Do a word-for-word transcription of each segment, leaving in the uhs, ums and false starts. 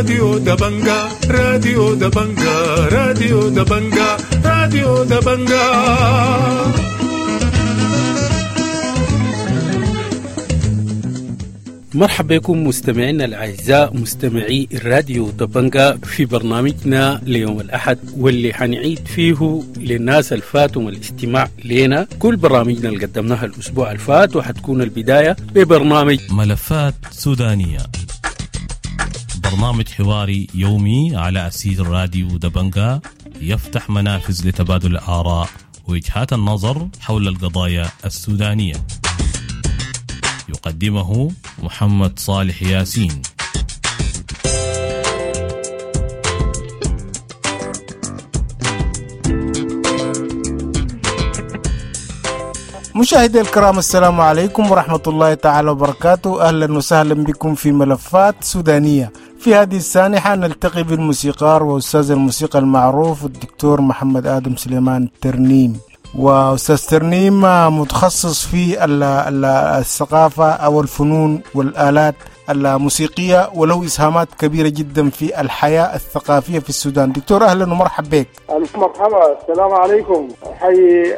راديو دبنجا راديو دبنجا راديو دبنجا راديو دبنجا. مرحبا بكم مستمعينا الأعزاء مستمعي الراديو دبنجا في برنامجنا ليوم الأحد، واللي حنعيد فيه للناس الفاتهم الاستماع لنا كل برامجنا اللي قدمناها الأسبوع الفات، وحتكون البداية ببرنامج ملفات سودانية، برنامج حواري يومي على أسير راديو دبنجا يفتح منافذ لتبادل الآراء ووجهات النظر حول القضايا السودانية. يقدمه محمد صالح ياسين. مشاهدي الكرام، السلام عليكم ورحمة الله تعالى وبركاته. أهلا وسهلا بكم في ملفات سودانية. في هذه السانحة نلتقي بالموسيقار وأستاذ الموسيقى المعروف الدكتور محمد آدم سليمان ترنيم. وأستاذ ترنيم متخصص في الثقافة أو الفنون والآلات الموسيقية، وله إسهامات كبيرة جدا في الحياة الثقافية في السودان. دكتور أهلا ومرحب بك. ألف مرحبا، السلام عليكم. حي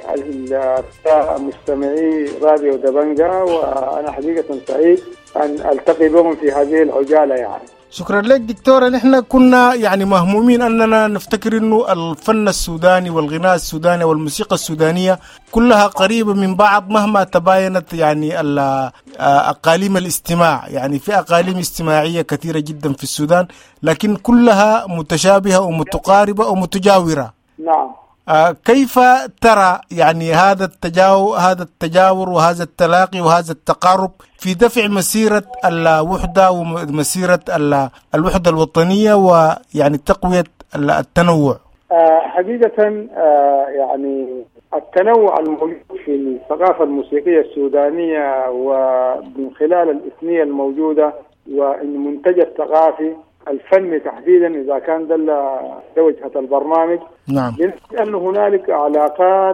المستمعي راديو دبنجا، وأنا حقيقة سعيد أن ألتقي بهم في هذه العجالة. يعني شكرا لك دكتور. نحن كنا يعني مهمومين أننا نفتكر أنه الفن السوداني والغناء السوداني والموسيقى السودانية كلها قريبة من بعض مهما تباينت يعني أقاليم الاستماع. يعني في أقاليم استماعية كثيرة جدا في السودان، لكن كلها متشابهة ومتقاربة ومتجاورة. نعم. كيف ترى يعني هذا التجاور هذا التجاور وهذا التلاقي وهذا التقارب في دفع مسيرة الوحدة ومسيرة الوحدة الوطنية ويعني تقوية التنوع؟ حقيقة يعني التنوع الموجود في الثقافة الموسيقية السودانية ومن خلال الإثنية الموجودة والمنتج الثقافي الفني تحديدا، إذا كان ده وجهة البرنامج. نعم. لأن هنالك علاقات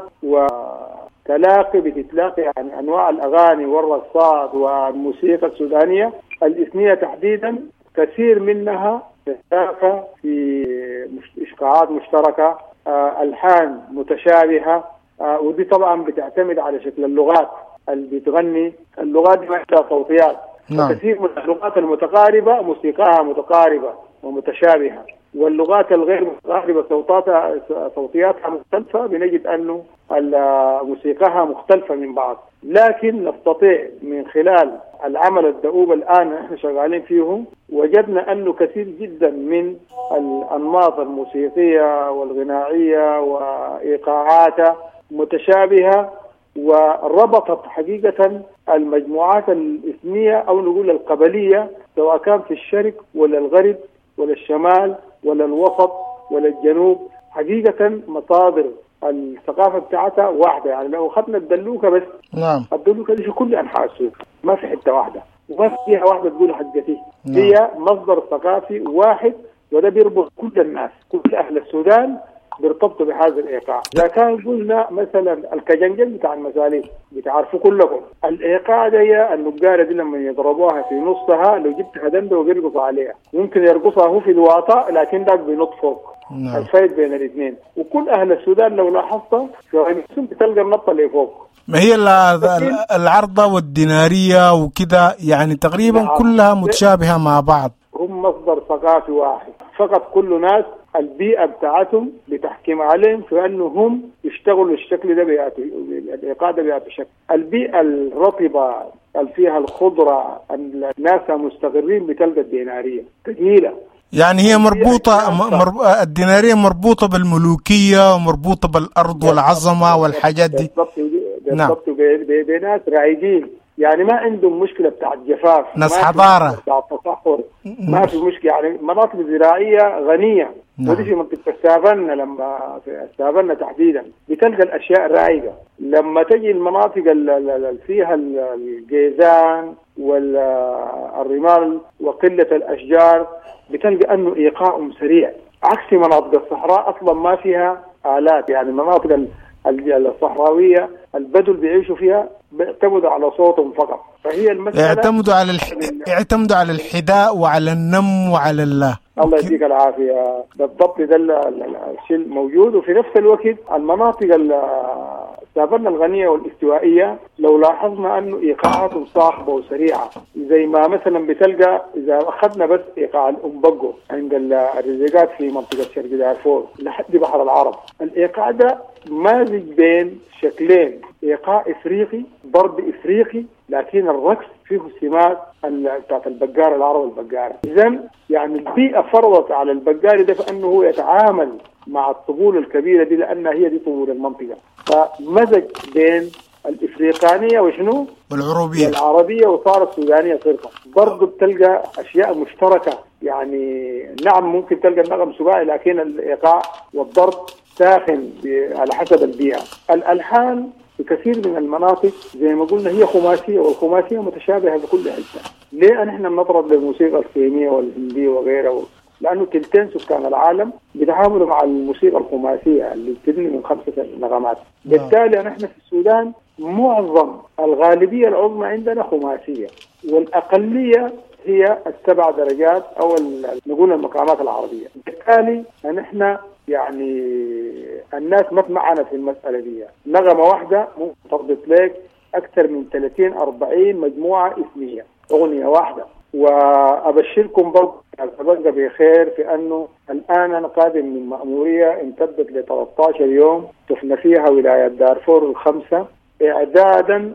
وتلاقي بتتلاقي عن أنواع الأغاني والرقصات والموسيقى السودانية الإثنية تحديدا، كثير منها تتلاقى في إشقاعات مشتركة، ألحان متشابهة، ودي طبعا بتعتمد على شكل اللغات اللي بتغني. اللغات دي محتاجة صوتيات. نعم. كثير من اللغات المتقاربة موسيقاها متقاربة ومتشابهة، واللغات الغير متقاربة صوتاتها صوتياتها مختلفة، بنجد أنه موسيقاها مختلفة من بعض. لكن نستطيع من خلال العمل الدؤوب الآن احنا شغالين فيه، وجدنا أنه كثير جدا من الأنماط الموسيقية والغنائية وإيقاعاتها متشابهة، وربطت حقيقة المجموعات الإثنية أو نقول القبلية، سواء كان في الشرق ولا الغرب ولا الشمال ولا الوسط ولا الجنوب. حقيقة مصادر الثقافة بتاعتها واحدة. يعني لو أخذنا الدلوكة بس، نعم، الدلوكة دي في كل أنحاء السودان، ما في حتة واحدة وما فيها واحدة تقول حقتي. نعم. هي مصدر ثقافي واحد، وده بيربط كل الناس، كل أهل السودان بيرتبطوا بهذا الإيقاع. إذا كان قلنا مثلا الكجنجل بتاع المساليك بتعرفوا كلكم، الإيقاع ده النجارة دي لما يضربوها في نصها، لو جبت هدندة وبيرقص عليها، ممكن يرقصها هو في الواطة، لكن داك بينط فوق. نعم. الفايد بين الاثنين. وكل أهل السودان لو لاحظت في غيمسون بتلقى النطة اللي فوق. ما هي العرضة والدينارية وكده، يعني تقريبا نعم. كلها متشابهة مع بعض. هم مصدر ثقافي واحد فقط. كل ناس البيئة بتاعتهم بتحكم عليهم في أنه هم يشتغلوا الشكل ده بيأتي الإيقاع ده بيأتي شكل. البيئة الرطبة اللي فيها الخضرة الناس مستقرين بتلقى الدينارية ثقيلة. يعني هي مربوطة مرب... الدينارية مربوطة بالملوكية ومربوطة بالأرض والعظمة والحاجات دي. بالضبط. بناس رايقين، يعني ما عندهم مشكلة بتاع الجفاف، ناس حضارة، بتاع التصحر، ما في مشكلة. يعني مناطق زراعية غنية. نعم. ودي في منطقة السافنة، لما في السافنة تحديدا بتلقى الأشياء رايقة. لما تجي المناطق اللي فيها الجيزان والرمال وقلة الأشجار بتلقى أنه إيقاعهم سريع، عكس مناطق الصحراء أصلا ما فيها آلات. يعني المناطق الصحراوية البدو اللي بيعيشوا فيها بيعتمدوا على صوتهم فقط. فهي المسألة يعتمدوا على الح... يعتمدوا على الحداء وعلى النم وعلى ال... الله يديك العافيه. بالضبط ده الشيء الموجود. وفي نفس الوقت المناطق سافرنا الغنيه والاستوائيه لو لاحظنا انه ايقاعاتهم صاخبه وسريعه، زي ما مثلا بتلقى اذا اخذنا بس ايقاع الامبقو عند الرزيقات في منطقه شرق دارفور لحد بحر العرب، الايقاع ده مازج بين شكلين، ايقاع افريقي ضرب افريقي، لكن الرقص فيه سمات بتاعت البقار العرب البقاره. اذا يعني البيئه فرضت على البقاري ده فانه هو يتعامل مع الطبول الكبيره دي لانها هي دي طبول المنطقه، فمزج بين الافريقانيه وشنو؟ والعربيه العربيه وصارت سودانيه صرفا. برضه بتلقى اشياء مشتركه، يعني نعم ممكن تلقى النغم سباعي لكن الايقاع والضرب ساخن على حسب البيئه. الالحان في كثير من المناطق زي ما قلنا هي خماسيه، والخماسيه متشابهه بكل حته. ليه نحن بنضرب للموسيقى الكيميه والهنديه وغيرها؟ لانه تلتين سكان العالم بيتعاملوا مع الموسيقى الخماسيه اللي بتبني من خمسه نغمات. بالتالي نحن في السودان معظم الغالبيه العظمى عندنا خماسيه، والاقليه هي السبع درجات او نقول المقامات العربيه. بالتالي نحن يعني الناس ما معنا في المساله دي، نغمه واحده ممكن تربط لك اكثر من ثلاثين أربعين مجموعه اسميه اغنيه واحده. وابشركم برضه التبقى بخير في انه الان انا قادم من مأموريه امتدت ل ثلاثة عشر يوم، شفنا فيها ولايات دارفور الخمسه اعدادا،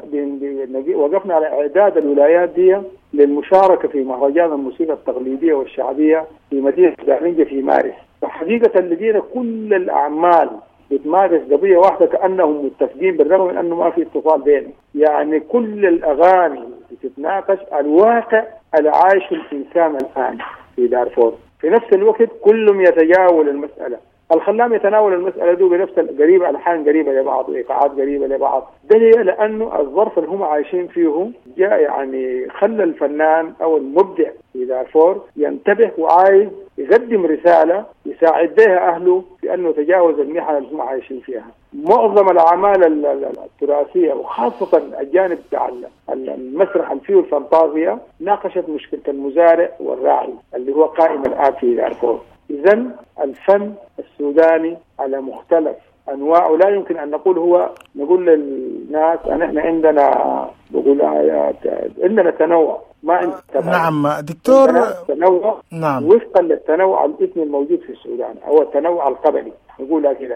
وقفنا على اعداد الولايات دي للمشاركه في مهرجان الموسيقى التقليديه والشعبيه في مدينه دارنجه في مارس. فحقيقه لدينا كل الاعمال بتمارس قضيه واحده كانهم متفقين، بالرغم من انه ما في اتصال بينهم. يعني كل الاغاني بتتناقش الواقع اللي عايشه الانسان الان في دارفور، في نفس الوقت كلهم يتجاوز المساله. الخلام يتناول المساله دي بنفس القريبه، الحان قريبه لبعض وايقاعات قريبه لبعض. ده ليه؟ لانه الظرف اللي هم عايشين فيه جاء يعني خلى الفنان او المبدع في دارفور ينتبه وعايز يقدم رساله يساعد بها اهله في انه يتجاوز المحن اللي هم عايشين فيها. معظم الاعمال التراثيه وخاصه الجانب بتاع المسرح الفيه والفانتازيا ناقشت مشكله المزارع والراعي اللي هو قائم الان في دارفور. إذن الفن السوداني على مختلف أنواعه، لا يمكن أن نقول هو نقول للناس أن إحنا عندنا بقول عندنا تنوع، ما عندنا تنوع. نعم دكتور، تنوع نعم وفقا للتنوع الإثني الموجود في السودان أو التنوع القبلي نقولها كده.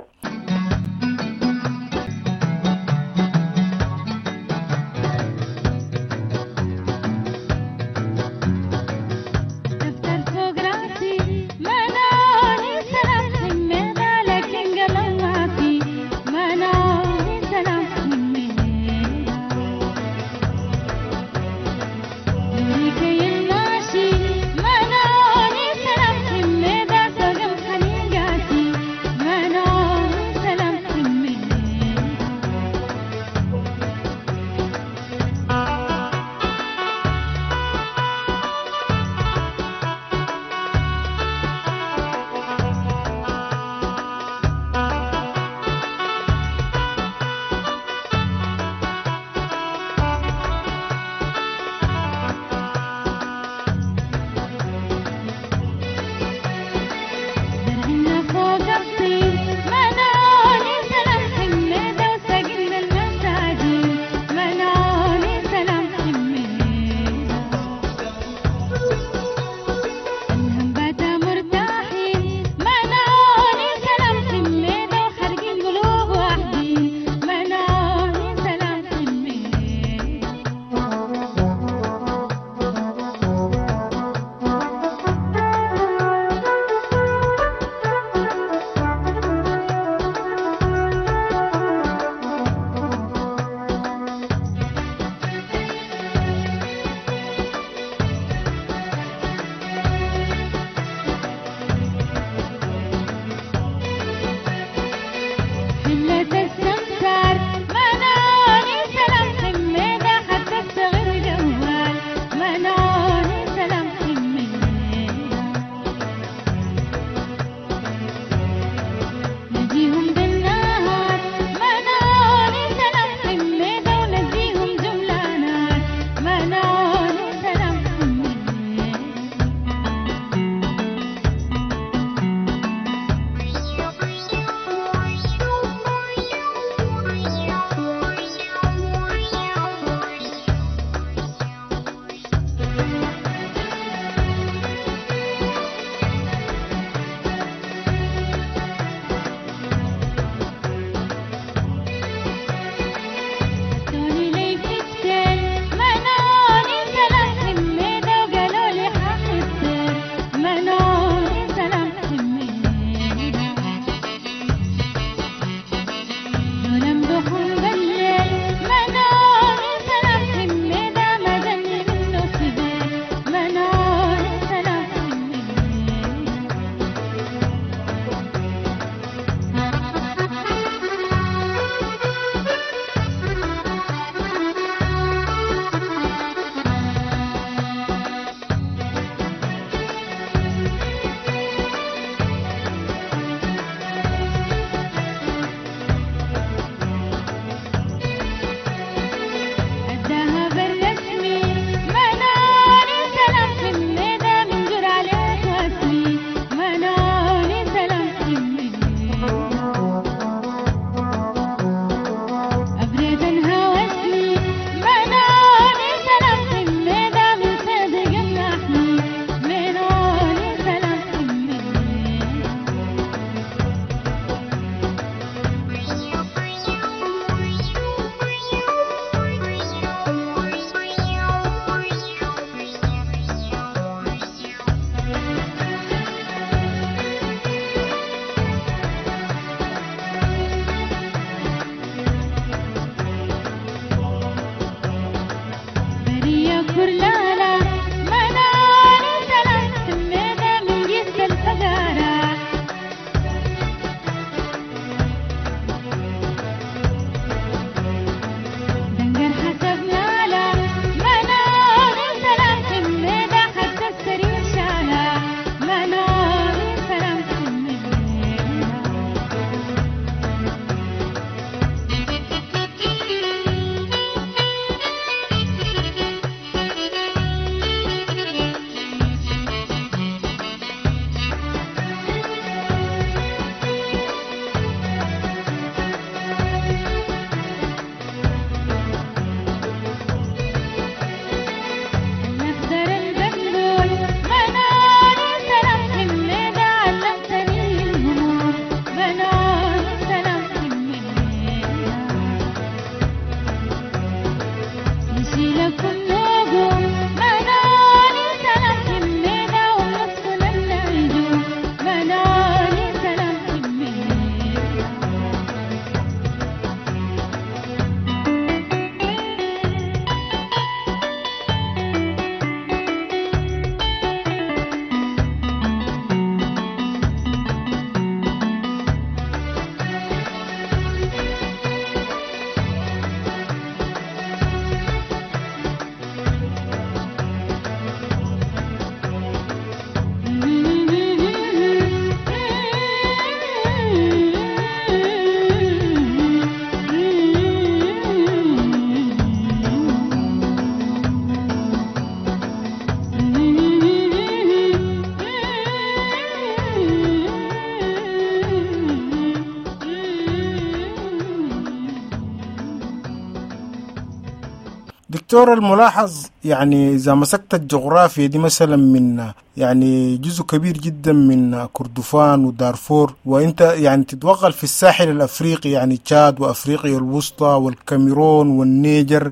دكتور، الملاحظ يعني إذا مسكت الجغرافيا دي مثلا من يعني جزء كبير جدا من كردفان ودارفور، وانت يعني تتوغل في الساحل الأفريقي يعني تشاد وأفريقيا الوسطى والكاميرون والنيجر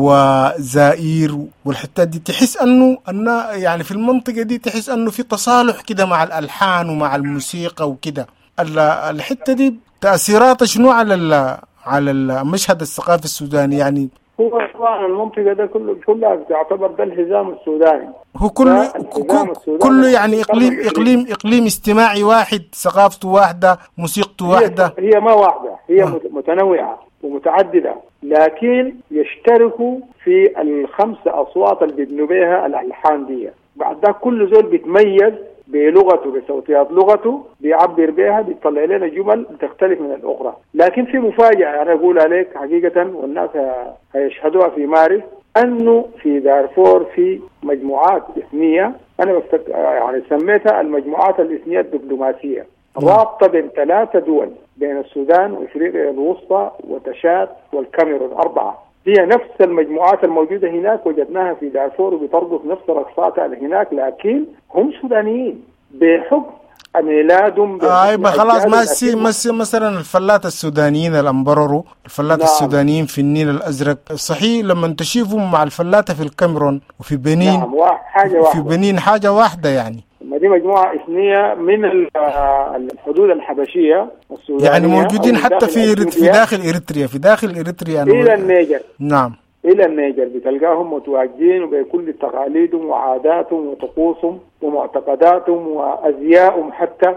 وزائر والحتات دي، تحس أنه أن يعني في المنطقة دي تحس أنه في تصالح كده مع الألحان ومع الموسيقى وكده. الحتة دي تأثيرات شنو على على المشهد الثقافي السوداني؟ يعني هو طبعا المنطقة ده كله كلها تعتبر ده الحزام السوداني، هو كله كله يعني إقليم إقليم إقليم استماعي واحد، ثقافته واحدة، موسيقته واحدة. هي ما واحدة، هي آه. متنوعة ومتعددة، لكن يشتركوا في الخمس أصوات اللي بيبنوا بها الألحان دي. بعد ده كل زول بيتميز بلغته بصوتيات لغته بيعبر بها، بيطلع لنا جمل بتختلف من الأخرى. لكن في مفاجأة أنا أقول عليك حقيقة والناس هيشهدوها في مارس، أنه في دارفور في مجموعات إثنية أنا بفتك... يعني سميتها المجموعات الإثنية الدبلوماسية، رابطة بين ثلاثة دول، بين السودان وإفريقيا الوسطى وتشاد والكاميرون، أربعة. هي نفس المجموعات الموجودة هناك وجدناها في دارفور وبترقص نفس رقصاتها هناك، لكن هم سودانيين بحكم ميلادهم. ايوه خلاص، ما سي ما سي مثلا الفلات السودانيين الامبررو، الفلات نعم. السودانيين في النيل الازرق صحيح لما تشوفهم مع الفلاتة في الكاميرون وفي بنين نعم حاجة واحدة. في بنين حاجة واحدة يعني. دي مجموعة إثنية من الحدود الحبشية السودانية، يعني موجودين حتى في في داخل إريتريا في داخل إريتريا إلى النيجر. نعم إلى النيجر بتلقاهم متواجدين وبكل تقاليدهم وعاداتهم وطقوسهم ومعتقداتهم وأزيائهم حتى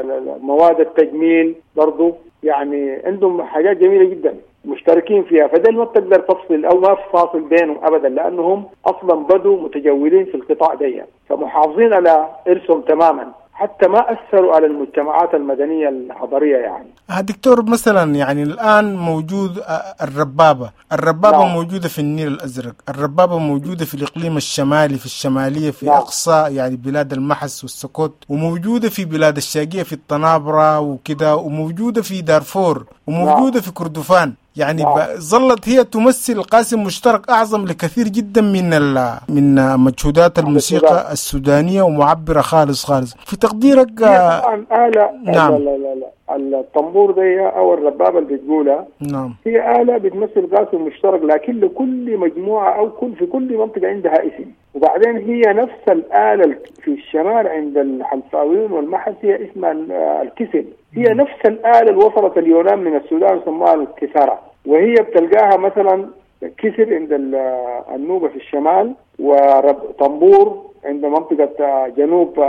ومواد التجميل برضو، يعني عندهم حاجات جميلة جدا مشتركين فيها. فده ما تقدر تفصل أو ما فاصل بينهم أبدا، لأنهم أصلا بدوا متجولين في القطاع دي، فمحافظين على إرثهم تماما، حتى ما أثروا على المجتمعات المدنية الحضرية. يعني دكتور مثلا يعني الآن موجود الربابة الربابة نعم. موجودة في النيل الأزرق، الربابة موجودة في الإقليم الشمالي في الشمالية في نعم. أقصى يعني بلاد المحس والسكوت، وموجودة في بلاد الشاقية في الطنابرة وكده، وموجودة في دارفور، وموجودة نعم. في كردفان. يعني نعم. ظلت هي تمثل قاسم مشترك أعظم لكثير جدا من من مجهودات الموسيقى السودانية ومعبرة خالص خالص. في تقديرك طبعا آلة نعم. لا لا لا الطنبور دي أو الربابة اللي بتقولها نعم. هي آلة بتمثل قاسم مشترك، لكن لكل مجموعة أو كل في كل منطقة عندها اسم. وبعدين هي نفس الآلة في الشمال عند الحلفاويين والمحس هي اسمها الكسل، هي نفس الآلة اللي وصلت اليونان من السودان وسموها الكسارة، وهي بتلقاها مثلا كسر عند النوبة في الشمال، وطنبور عند منطقة جنوب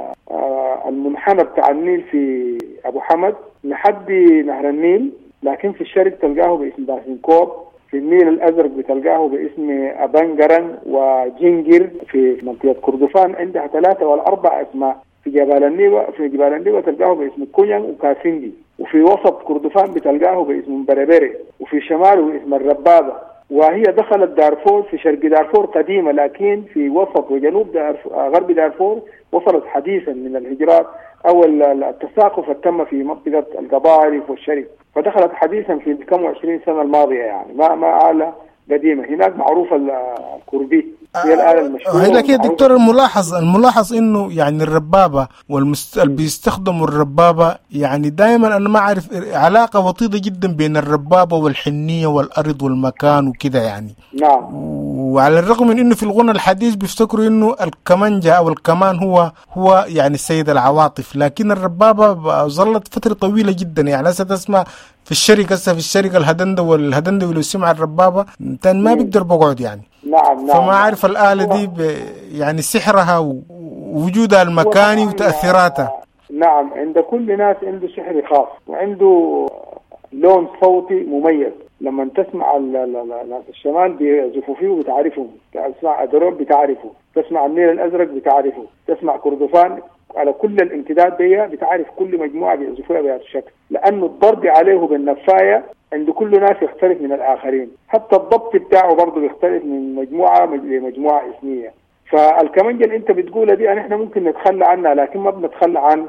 المنحنى بتاع النيل في أبو حمد لحد نهر النيل، لكن في الشرق تلقاه باسم دارسنكوب، في النيل الأزرق بتلقاه باسم أبنجرن وجنجر، في منطقة كردفان عندها ثلاثة ولا أربع أسماء، في جبال النيوة في جبال النيوة تلقاه باسم كونيان وكاسندي، وفي وسط كردفان بتلقاه باسم بربري، وفي شماله باسم الربابة. وهي دخلت دارفور في شرق دارفور قديمة، لكن في وسط وجنوب دارفور غرب دارفور وصلت حديثا من الهجرات أو التساقف التم في منطقة القبائل والشرق، فدخلت حديثا في كم وعشرين سنة الماضية، يعني ما ما آلة قديمة. هناك معروفة الكردي هي الآلة المشهورة. لكن دكتور الملاحظ الملاحظ إنه يعني الربابة والمست... اللي بيستخدموا الربابة، يعني دائما أنا ما أعرف علاقة وطيدة جدا بين الربابة والحنية والأرض والمكان وكده يعني. نعم. وعلى الرغم من إنه في الغنى الحديث بيفتكروا إنه الكمانجة أو الكمان هو هو يعني السيد العواطف، لكن الربابة ظلت فترة طويلة جدا. يعني هسه تسمع في الشركة هسه في الشركة الهدندة والهدندة اللي يسمع الربابة تاني ما بيقدر بقعد يعني. نعم نعم. فما أعرف الآلة دي يعني سحرها ووجودها المكاني وتأثيراتها. نعم، عند كل ناس عنده سحر خاص وعنده لون صوتي مميز. لما تسمع ناس الشمال بيزفوا فيه وبتعرفهم، تسمع أدروب بتعرفه، تسمع النيل الأزرق بتعرفه، تسمع كردفان على كل الامتداد دي بتعرف كل مجموعة بيزفوها بهذا الشكل، لأنه الضرب عليه بالنفاية عند كل ناس يختلف من الآخرين، حتى الضبط بتاعه برضه بيختلف من مجموعة لمجموعة اسمية. فالكمانجة اللي انت بتقولها دي احنا ممكن نتخلى عنها، لكن ما بنتخلى عن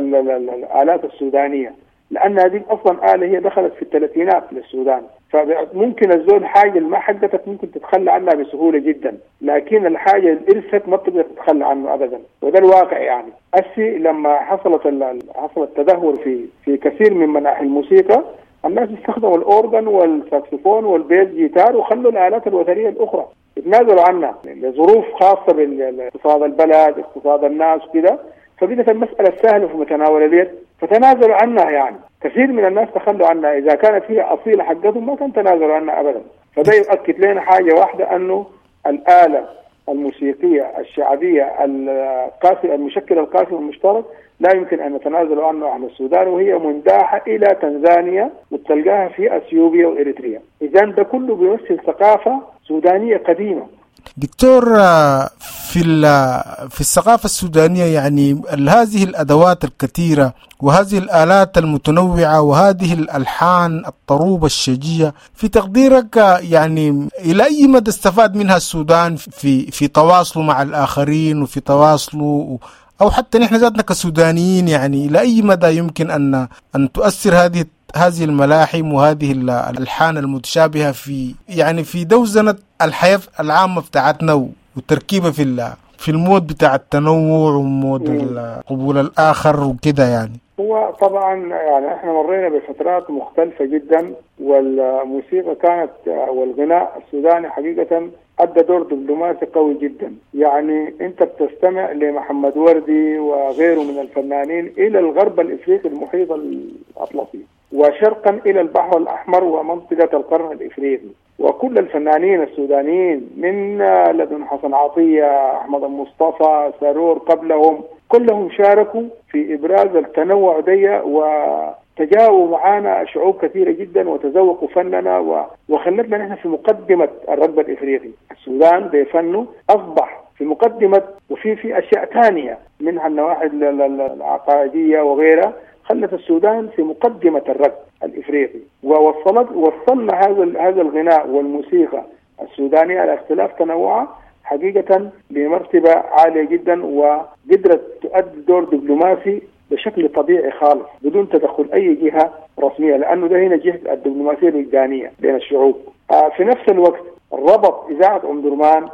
الآلات السودانية، لأن هذه أصلا آلة هي دخلت في الثلاثينات للسودان، فممكن الزول حاجة اللي ما حقتك ممكن تتخلى عنها بسهولة جدا، لكن الحاجة اللي إرثت ما بتقدر تتخلى عنه أبدا، وده الواقع. يعني أسي لما حصلت حصل التدهور في في كثير من مناحي الموسيقى، الناس استخدموا الأورغن والساكسفون والبيز جيتار وخلوا الآلات الوترية الأخرى يتنازلوا عنها لظروف خاصة باقتصاد البلد، اقتصاد الناس كده، فبدت المسألة سهلة في متناول اليد فتنازلوا عنها. يعني كثير من الناس تخلوا عنها، إذا كانت هي أصيلة حقتهم ما كان تنازلوا عنها أبدا. فده يؤكد لنا حاجة واحدة، أنه الآلة الموسيقية الشعبية القاسم المشكل القاسم المشترك لا يمكن أن نتنازلوا عنه أهل السودان، وهي منداحة إلى تنزانيا وتلقاها في أثيوبيا وإريتريا. إذن ده كله بيمثل ثقافة سودانية قديمة. دكتور، في في الثقافة السودانية يعني هذه الأدوات الكثيرة وهذه الآلات المتنوعة وهذه الألحان الطروبة الشجية، في تقديرك يعني إلى أي مدى استفاد منها السودان في في تواصله مع الآخرين وفي تواصله، أو حتى نحن ذاتنا كسودانيين، يعني إلى أي مدى يمكن أن أن تؤثر هذه هذه الملاحم وهذه الألحان المتشابهة في يعني في دوزنة الحياة العامة بتاعتنا وتركيبة في في المود بتاع التنوع ومود قبول الآخر وكده؟ يعني هو طبعا يعني احنا مرينا بفترات مختلفة جدا، والموسيقى كانت والغناء السوداني حقيقة أدى دور دبلوماسي قوي جدا. يعني انت بتستمع لمحمد وردي وغيره من الفنانين إلى الغرب الإفريقي المحيط الأطلسي، وشرقا إلى البحر الأحمر ومنطقة القرن الإفريقي، وكل الفنانين السودانيين من لدن حسن عطية، أحمد المصطفى، سارور قبلهم، كلهم شاركوا في إبراز التنوع دي، وتجاوبوا معانا شعوب كثيرة جدا وتذوقوا فننا، وخلتنا نحن في مقدمة الركب الإفريقي. السودان بفنه أصبح في مقدمة، وفي في أشياء ثانية منها النواحي العقائدية وغيرها خلت السودان في مقدمة الركب الإفريقي، ووصلت وصلنا هذا هذا الغناء والموسيقى السودانية على اختلاف تنوعها حقيقة بمرتبة عالية جدا، وقدرت تؤدي دور دبلوماسي بشكل طبيعي خالص بدون تدخل أي جهة رسمية، لأنه ده هنا جهة الدبلوماسية الوجدانية بين الشعوب. آه في نفس الوقت ربط إذاعة أم درمان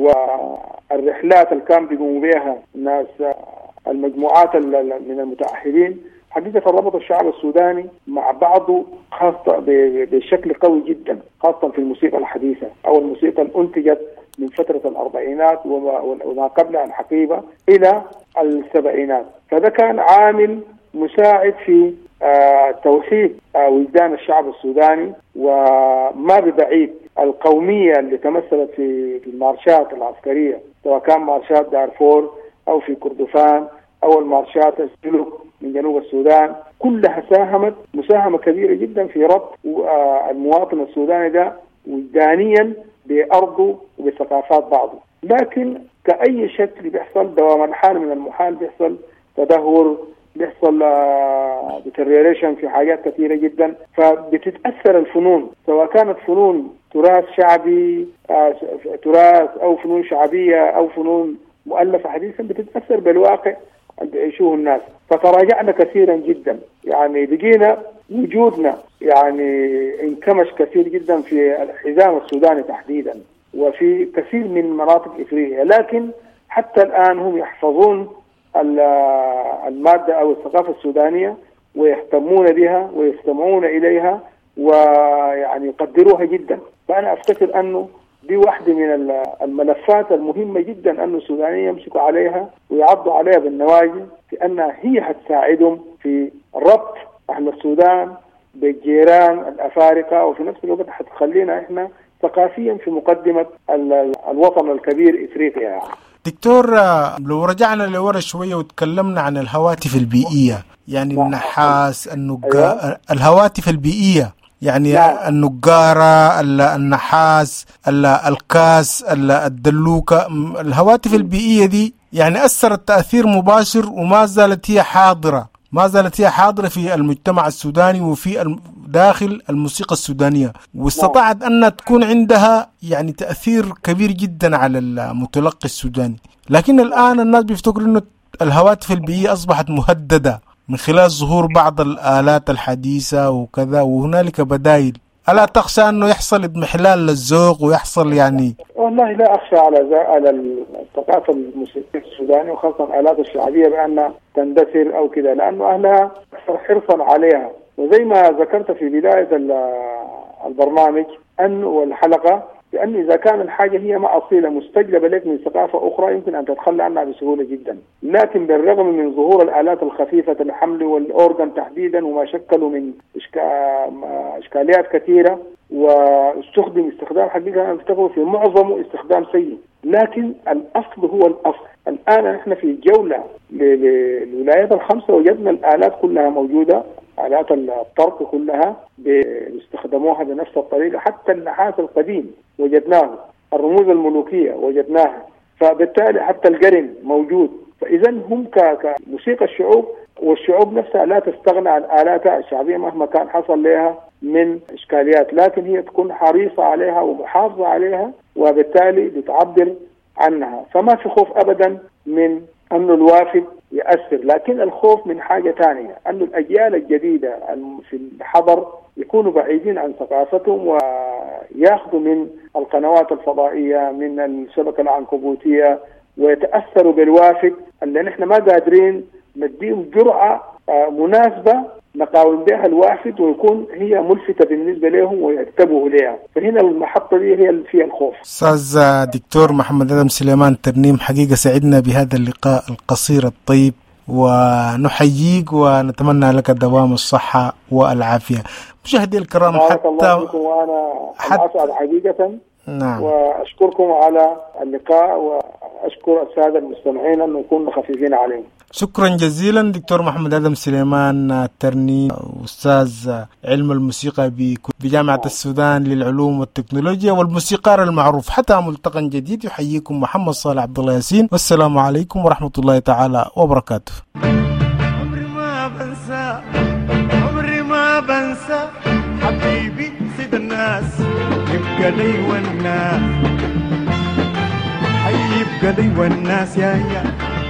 والرحلات اللي كان بيقوموا بها الناس المجموعات من المتأهلين حقيقة ربط الشعب السوداني مع بعضه خاصة بشكل قوي جدا، خاصة في الموسيقى الحديثة أو الموسيقى الأنتجت من فترة الأربعينات وما قبلها الحقيبة إلى السبعينات. فده كان عامل مساعد في توحيد وجدان الشعب السوداني، وما ببعيد القومية اللي تمثلت في المارشات العسكرية، سواء كان مارشات دارفور أو في كردفان أو المارشات السلوك من جنوب السودان، كلها ساهمت مساهمة كبيرة جدا في ربط المواطن السوداني ده وجدانيا بأرضه وبثقافات بعضه. لكن كأي شكل بيحصل دوام الحال من المحال، بيحصل تدهور، بيحصل ديتيريوريشن في حاجات كثيرة جدا، فبتتأثر الفنون سواء كانت فنون تراث شعبي تراث أو فنون شعبية أو فنون مؤلفة حديثا، بتتأثر بالواقع اللي بيعيشوه الناس. فتراجعنا كثيرا جدا، يعني لقينا وجودنا يعني انكمش كثير جدا في الحزام السوداني تحديدا وفي كثير من مناطق إفريقيا، لكن حتى الآن هم يحفظون المادة أو الثقافة السودانية ويهتمون بها ويستمعون إليها ويعني يقدروها جدا. فأنا أفتكر أنه دي واحدة من الملفات المهمة جدا أن السودانيين يمسكوا عليها ويعضوا عليها بالنواجذ، في أنها هي هتساعدهم في ربط أهل السودان بالجيران الأفارقة، وفي نفس الوقت هتخلينا إحنا ثقافيا في مقدمة الوطن الكبير إفريقيا. يعني. دكتور، لو رجعنا لورا شوية وتكلمنا عن الهواتف البيئية، يعني النحاس، النجا... أيوة. الهواتف البيئية يعني نعم. النجارة، النحاس، الكاس، الدلوكة، الهواتف البيئية دي يعني أثرت تأثير مباشر وما زالت هي حاضرة ما زالت هي حاضرة في المجتمع السوداني وفي داخل الموسيقى السودانية، واستطاعت أن تكون عندها يعني تأثير كبير جدا على المتلقي السوداني. لكن الآن الناس بيفتكروا أن الهواتف البيئية أصبحت مهددة من خلال ظهور بعض الآلات الحديثة وكذا، وهنالك بدائل. ألا تخشى أنه يحصل اضمحلال للذوق ويحصل يعني؟ والله لا أخشى على على الثقافة الموسيقية السودانية وخاصة الآلات الشعبية بأنها تندثر أو كذا، لأنه أهلها أكثر حرصا عليها. وزي ما ذكرت في بداية البرنامج أنه والحلقة، لأن إذا كان الحاجة هي ما أصيلة مستجلبة لك من ثقافة أخرى يمكن أن تتخلى عنها بسهولة جدا. لكن بالرغم من ظهور الآلات الخفيفة الحمل والأورغان تحديدا وما شكلوا من إشكاليات كثيرة واستخدم استخدام حقيقة أنا أفتكر في معظمه استخدام سيء، لكن الأصل هو الأصل. الآن نحن في جولة للولايات الخمسة وجدنا الآلات كلها موجودة، آلات الطرق كلها بيستخدموها بنفس الطريقة، حتى النحاس القديم وجدناه، الرموز الملوكية وجدناها، فبالتالي حتى القرن موجود. فإذا هم كموسيقى الشعوب والشعوب نفسها لا تستغنى عن آلاتها الشعبية مهما كان حصل لها من إشكاليات، لكن هي تكون حريصة عليها ومحافظة عليها وبالتالي بتعبر عنها. فما في خوف أبدا من أن الوافد يأثر، لكن الخوف من حاجة تانية، أن الأجيال الجديدة في الحضر يكونوا بعيدين عن ثقافتهم ويأخذوا من القنوات الفضائية من الشبكة العنكبوتية ويتأثروا بالوافد اللي نحن ما قادرين نديهم جرعة مناسبة نقاوم بها الوافد ويكون هي ملفتة بالنسبة لهم ويكتبوا لها. فهنا المحطة دي هي اللي فيها الخوف. أستاذ دكتور محمد آدم سليمان ترنيم، حقيقة سعدنا بهذا اللقاء القصير الطيب ونحييك ونتمنى لك دوام الصحة والعافية. مشاهدي الكرام، حتى وأنا حتى أسعد حقيقة. نعم. وأشكركم على اللقاء وأشكر السادة المستمعين أن نكون خفيفين عليهم. شكرا جزيلا دكتور محمد آدم سليمان ترنيم، أستاذ علم الموسيقى بجامعة السودان للعلوم والتكنولوجيا والموسيقار المعروف. حتى ملتقى جديد يحييكم محمد صالح عبد الله ياسين، والسلام عليكم ورحمة الله تعالى وبركاته. عمري ما بنسى عمري ما بنسى حبيبي سيد الناس، يبقى لي والناس يبقى لي والناس يا يا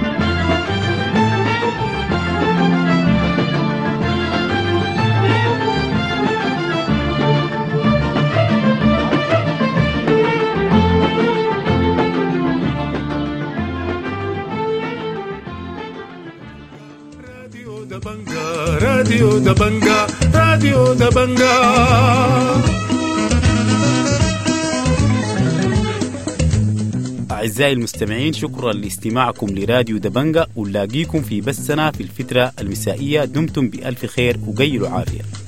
راديو دبنجا راديو دبنجا. أعزائي المستمعين، شكرا لاستماعكم لراديو دبنجا، ونلاقيكم في بثنا في الفترة المسائية. دمتم بألف خير وقيلوا عافية.